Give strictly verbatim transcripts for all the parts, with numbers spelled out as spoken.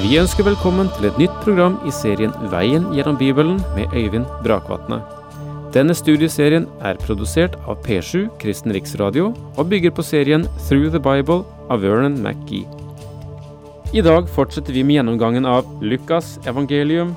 Vi ønsker velkommen til et nytt program i serien Veien gjennom Bibelen med Øyvind Brakvatne. Denne studieserien er produsert av P sju Kristen Riksradio og bygger på serien Through the Bible av Vernon McGee. I dag fortsetter vi med gjennomgangen av Lukas evangelium.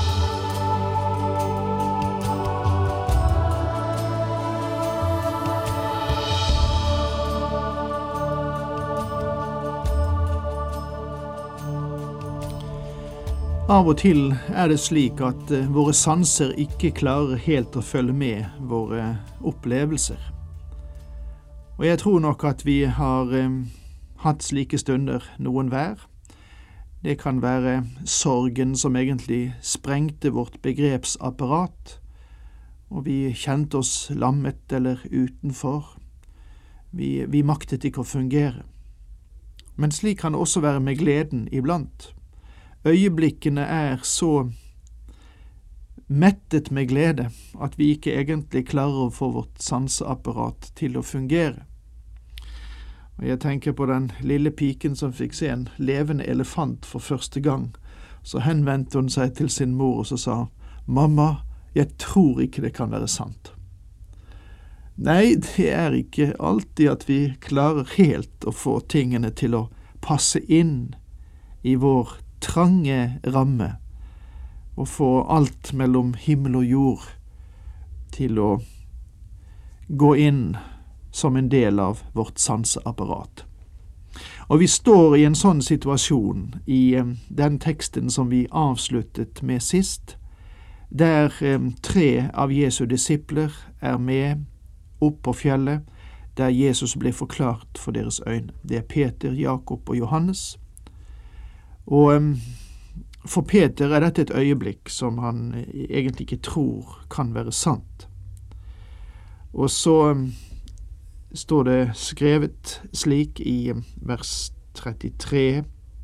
Av og til er det slik at uh, våre sanser ikke klarer helt å følge med våre opplevelser. Og jeg tror nok at vi har um, hatt slike stunder noen hver. Det kan være sorgen som egentlig sprengte vårt begrepsapparat, og vi kjente oss lammet eller utenfor. Vi, vi maktet ikke å fungere. Men slik kan det også være med gleden iblant. Øyeblikkene er så mettet med glede at vi ikke egentlig klarer å få vårt sanseapparat til å fungere. Og jeg tenker på den lille piken som fikk se en levende elefant for første gang. Så henvendte hun seg til sin mor og så sa, «Mamma, jeg tror ikke det kan være sant.» Nei, det er ikke alltid at vi klarer helt å få tingene til å passe inn i vår trange ramme og få alt mellom himmel og jord til å gå inn som en del av vårt sanseapparat. Og vi står i en sånn situasjon i eh, den teksten som vi avsluttet med sist, der eh, tre av Jesu disipler er med opp på fjellet, der Jesus ble forklart for deres øyne. Det er Peter, Jakob og Johannes. Og um, for Peter er dette et øyeblikk som han egentlig ikke tror kan være sant. Og så um, står det skrevet slik i um, vers trettitre.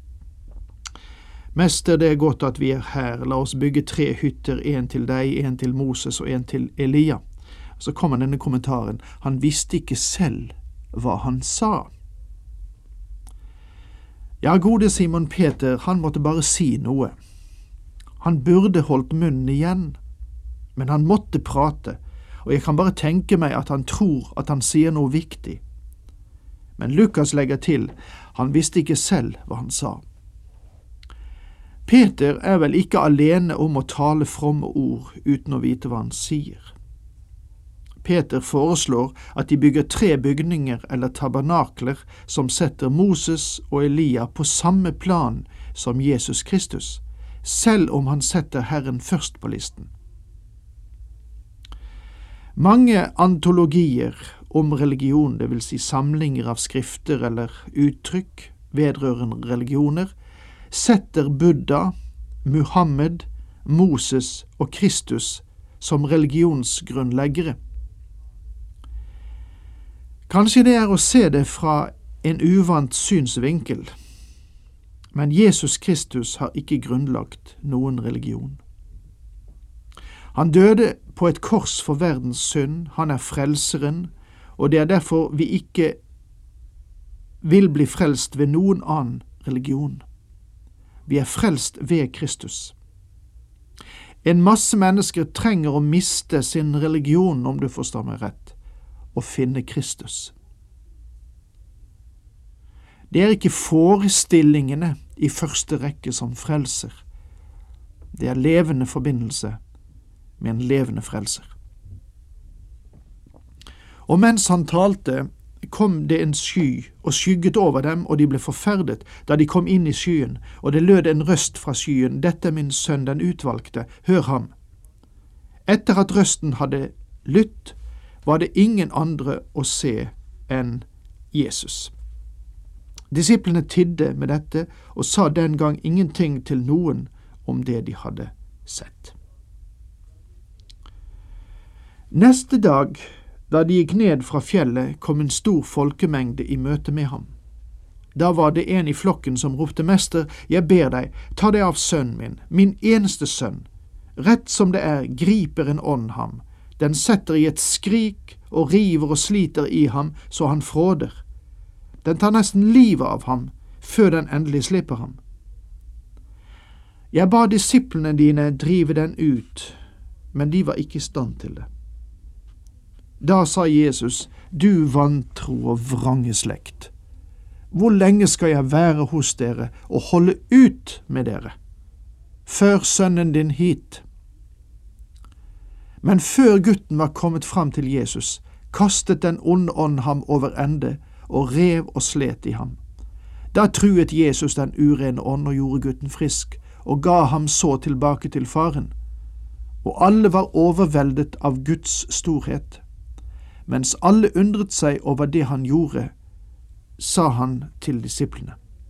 Mester, det er godt at vi er her. La oss bygge tre hytter, en til deg, en til Moses og en til Elia. Så kommer denne kommentaren. Han visste ikke selv hva han sa. Ja, gode Simon Peter, han måtte bare si noe. Han burde holdt munnen igjen, men han måtte prate, og jeg kan bare tenke meg at han tror at han sier noe viktig. Men Lukas legger til, han visste ikke selv hva han sa. Peter er vel ikke alene om å tale fromme ord uten å vite hva han sier. Peter foreslår at de bygger tre bygninger eller tabernakler som setter Moses og Elia på samme plan som Jesus Kristus, selv om han setter Herren først på listen. Mange antologier om religion, det vil si samlinger av skrifter eller uttrykk vedrørende religioner, setter Buddha, Muhammed, Moses og Kristus som religionsgrunnleggere. Kanskje det er å se det fra en uvant synsvinkel, men Jesus Kristus har ikke grunnlagt noen religion. Han døde på et kors for verdens synd, han er frelseren, og det er derfor vi ikke vil bli frelst ved noen annen religion. Vi er frelst ved Kristus. En masse mennesker trenger å miste sin religion, om du forstår meg rett, og finne Kristus. Det er ikke forestillingene i første rekke som frelser. Det er levende forbindelse med en levende frelser. Og mens han talte, kom det en sky og skygget over dem, og de ble forferdet da de kom inn i skyen, og det lød en røst fra skyen, «Dette er min sønn, den utvalgte, hør ham». Etter at røsten hadde lytt, var det ingen andre å se enn Jesus. Disiplene tidde med dette og sa den gang ingenting til noen om det de hadde sett. Neste dag, da de gikk ned fra fjellet, kom en stor folkemengde i møte med ham. Da var det en i flokken som ropte, «Mester, jeg ber deg, ta deg av sønnen min, min eneste sønn. Rett som det er, griper en ånd ham. Den setter i et skrik og river og sliter i ham, så han fråder. Den tar nesten livet av ham, før den endelig slipper ham. Jeg ba disiplene dine drive den ut, men de var ikke i stand til det. Da sa Jesus, du vantro og vrange slekt, hvor lenge skal jeg være hos dere og holde ut med dere? Før sønnen din hit. Men før gutten var kommet fram til Jesus, kastet den onde ånd ham over ende og rev og slet i ham. Da truet Jesus den urene ånd og gjorde gutten frisk, og ga ham så tilbake til faren. Og alle var overveldet av Guds storhet. Mens alle undret seg over det han gjorde, sa han til disiplene.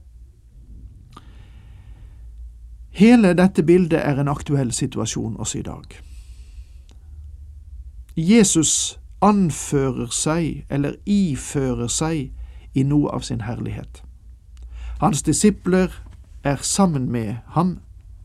Hele dette bildet er en aktuell situasjon også i dag. Jesus anfører seg, eller ifører seg, i noe av sin herlighet. Hans disipler er sammen med ham.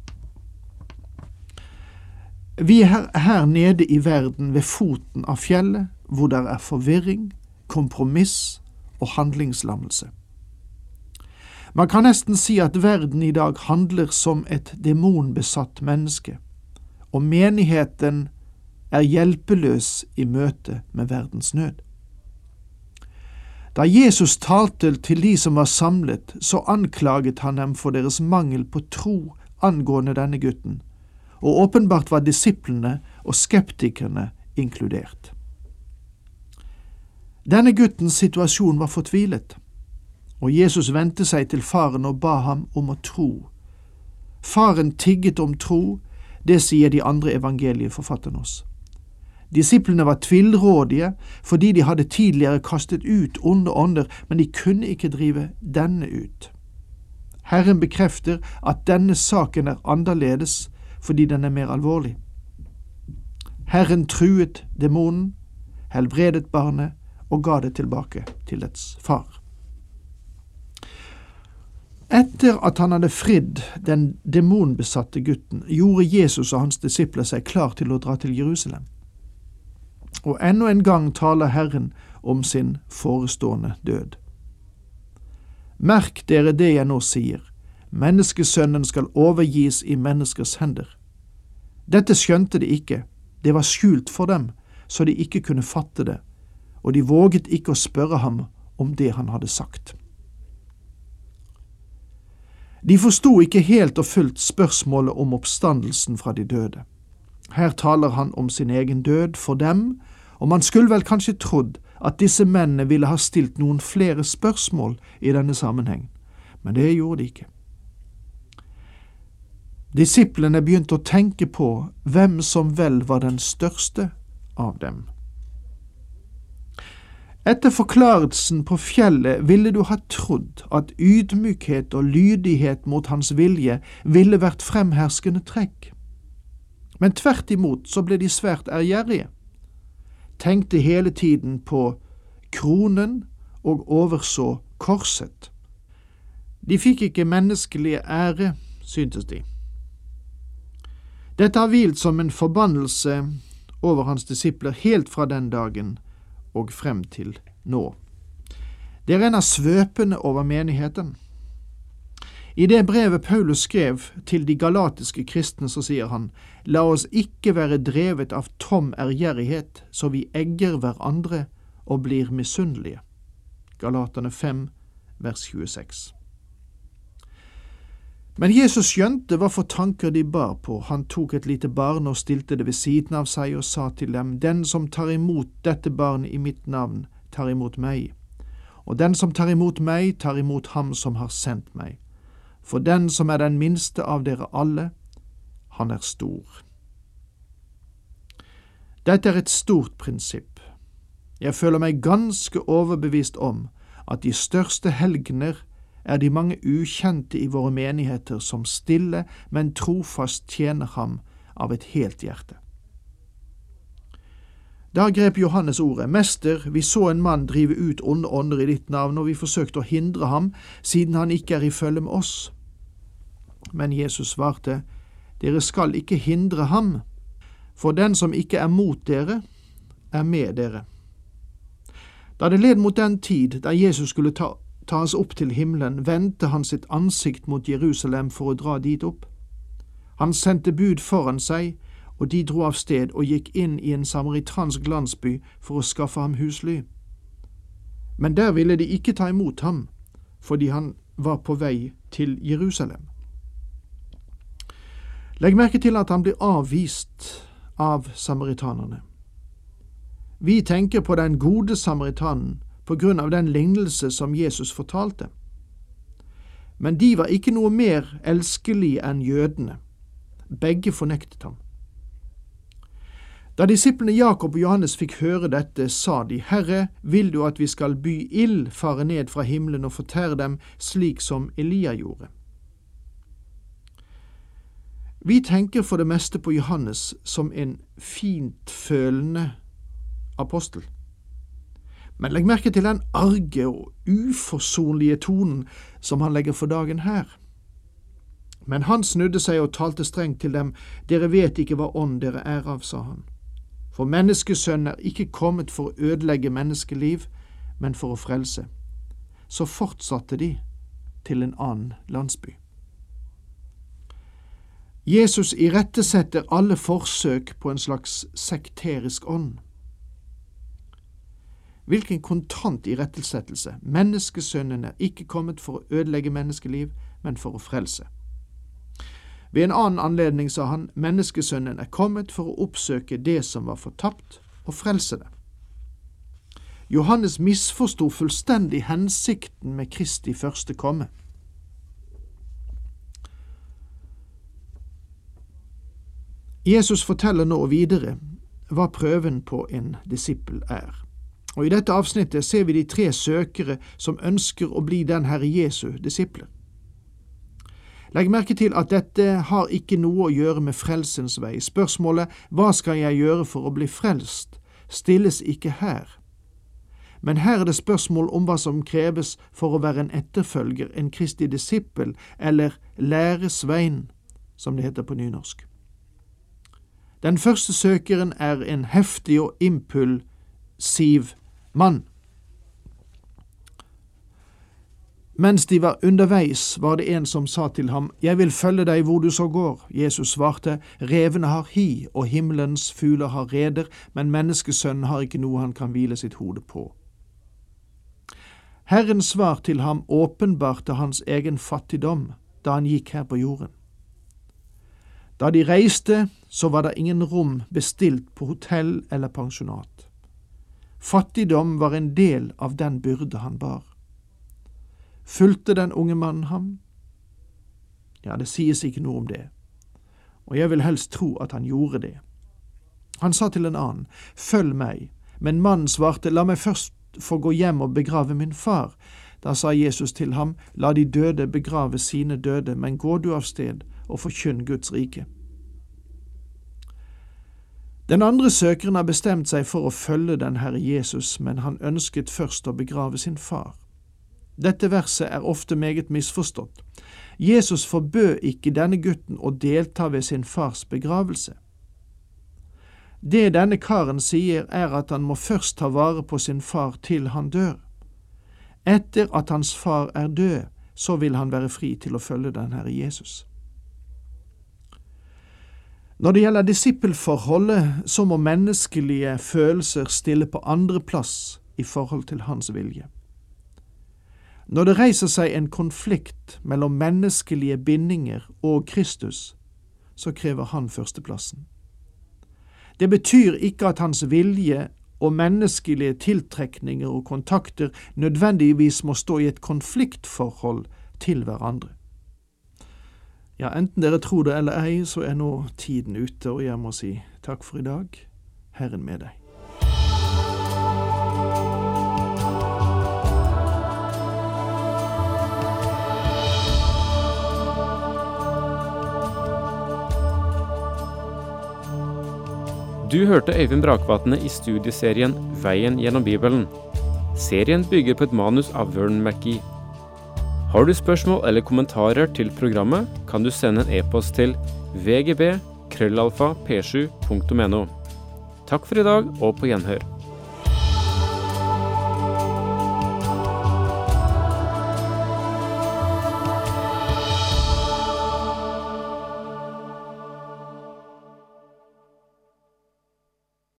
Vi er her nede i verden ved foten av fjellet, hvor det er forvirring, kompromiss og handlingslammelse. Man kan nesten si at verden i dag handler som et demonbesatt menneske, og menigheten er hjelpeløs i møte med verdens nød. Da Jesus talte til de som var samlet, så anklaget han dem for deres mangel på tro angående denne gutten, og åpenbart var disiplene og skeptikerne inkludert. Denne guttens situasjon var fortvilet, og Jesus vendte seg til faren og ba ham om å tro. Faren tigget om tro, det sier de andre evangelieforfatterne oss. Disiplene var tvillrådige fordi de hadde tidligere kastet ut onde ånder, men de kunne ikke drive denne ut. Herren bekrefter at denne saken er annerledes fordi den er mer alvorlig. Herren truet demonen, helbredet barnet og ga det tilbake til dets far. Etter at han hadde fridd den demonbesatte gutten, gjorde Jesus og hans disipler seg klar til å dra til Jerusalem. Og ennå en gang taler Herren om sin forestående død. Merk dere det jeg nå sier, menneskesønnen skal overgis i menneskers hender. Dette skjønte de ikke, det var skjult for dem, så de ikke kunne fatte det, og de våget ikke å spørre ham om det han hadde sagt. De forstod ikke helt og fullt spørsmålet om oppstandelsen fra de døde. Her taler han om sin egen død for dem, og man skulle vel kanskje trodd at disse mennene ville ha stilt noen flere spørsmål i denne sammenheng, men det gjorde de ikke. Disiplene begynte å tenke på hvem som vel var den største av dem. Etter forklarelsen på fjellet ville du ha trodd at ydmykhet og lydighet mot hans vilje ville vært fremherskende trekk. Men tvert imot så ble de svært ærgjerrige, tenkte hele tiden på kronen og overså korset. De fikk ikke menneskelig ære, syntes de. Dette har hvilt som en forbannelse over hans disipler helt fra den dagen og frem til nå. Det renner svøpende over menigheten. I det brevet Paulus skrev til de galatiske kristne, så sier han, «La oss ikke være drevet av tom ærgjerrighet, så vi egger hverandre og blir misunnelige.» Galaterne fem, vers tjueseks. Men Jesus skjønte hva for tanker de bar på. Han tok et lite barn og stilte det ved siden av seg og sa til dem, «Den som tar imot dette barnet i mitt navn, tar imot meg. Og den som tar imot meg, tar imot ham som har sendt meg. For den som er den minste av dere alle, han er stor.» Dette er et stort prinsipp. Jeg føler meg ganske overbevist om at de største helgener er de mange ukjente i våre menigheter som stille, men trofast tjener ham av et helt hjerte. Da grep Johannes ordet, «Mester, vi så en mann drive ut onde ånder i ditt navn, og vi forsøkte å hindre ham, siden han ikke er i følge med oss.» Men Jesus svarte, «Dere skal ikke hindre ham, for den som ikke er mot dere, er med dere.» Da det led mot den tid da Jesus skulle ta tas opp til himmelen, vendte han sitt ansikt mot Jerusalem for å dra dit opp. Han sendte bud foran seg, og de dro av sted og gikk inn i en samaritansk landsby for å skaffe ham husly. Men der ville de ikke ta imot ham, fordi han var på vei til Jerusalem. Legg merke til at han blir avvist av samaritanerne. Vi tenker på den gode samaritanen på grunn av den lignelse som Jesus fortalte. Men de var ikke noe mer elskelige enn jødene. Begge fornektet ham. Da disiplene Jakob og Johannes fikk høre dette, sa de, «Herre, vil du at vi skal by ild fare ned fra himmelen og fortære dem slik som Elia gjorde?» Vi tenker for det meste på Johannes som en fintfølende apostel. Men legg merke til den arge og uforsonlige tonen som han legger for dagen her. Men han snudde seg og talte strengt til dem, «Dere vet ikke hva ånd dere er av», sa han. For menneskesønnen er ikke kommet for å ødelegge menneskeliv, men for å frelse. Så fortsatte de til en annen landsby. Jesus irettesetter alle forsøk på en slags sekterisk ånd. Hvilken kontant irettesettelse! Menneskesønnen er ikke kommet for å ødelegge menneskeliv, men for å frelse. Ved en annen anledning sa han, menneskesønnen er kommet for å oppsøke det som var fortapt, og frelse det. Johannes misforstod fullstendig hensikten med Kristi første komme. Jesus forteller nå videre hva prøven på en disippel er. Og i dette avsnittet ser vi de tre søkere som ønsker å bli den Herre Jesu disipler. Legg merke til at dette har ikke noe å gjøre med frelsens vei. Spørsmålet, hva skal jeg gjøre for å bli frelst, stilles ikke her. Men her er det spørsmål om hva som kreves for å være en etterfølger, en Kristi disippel, eller læresvein, som det heter på nynorsk. Den første søkeren er en heftig og impulsiv mann. Mens de var underveis, var det en som sa til ham, «Jeg vil følge deg hvor du så går.» Jesus svarte, «Revene har hi, og himmelens fugler har reder, men menneskesønnen har ikke noe han kan hvile sitt hode på.» Herrens svar til ham åpenbarte hans egen fattigdom da han gikk her på jorden. Da de reiste, så var det ingen rom bestilt på hotell eller pensjonat. Fattigdom var en del av den byrde han bar. Fulgte den unge mannen ham? Ja, det sies ikke noe om det, og jeg vil helst tro at han gjorde det. Han sa til en annen, «Følg meg», men mannen svarte, «La meg først få gå hjem og begrave min far.» Da sa Jesus til ham, «La de døde begrave sine døde, men gå du av sted og forkynn Guds rike.» Den andre søkeren har bestemt seg for å følge den Herre Jesus, men han ønsket først å begrave sin far. Dette verset er ofte meget misforstått. Jesus forbød ikke denne gutten å delta ved sin fars begravelse. Det denne karen sier er at han må først ta vare på sin far til han dør. Etter at hans far er død, så vil han være fri til å følge den Herre Jesus. Når det gjelder disippelforholdet, så må menneskelige følelser stille på andre plass i forhold til hans vilje. Når det reiser seg en konflikt mellom menneskelige bindinger og Kristus, så krever han førsteplassen. Det betyr ikke at hans vilje og menneskelige tiltrekninger og kontakter nødvendigvis må stå i et konfliktforhold til hverandre. Ja, enten dere tror det eller ei, så er nå tiden ute, og jeg må si takk for i dag. Herren med deg. Du hørte Øyvind Brakvatne i studieserien Veien gjennom Bibelen. Serien bygger på et manus av Vern McGee. Har du spørsmål eller kommentarer til programmet, kan du sende en e-post til v g b krøllalfa p sju punktum n o. Takk for i dag, og på gjenhør.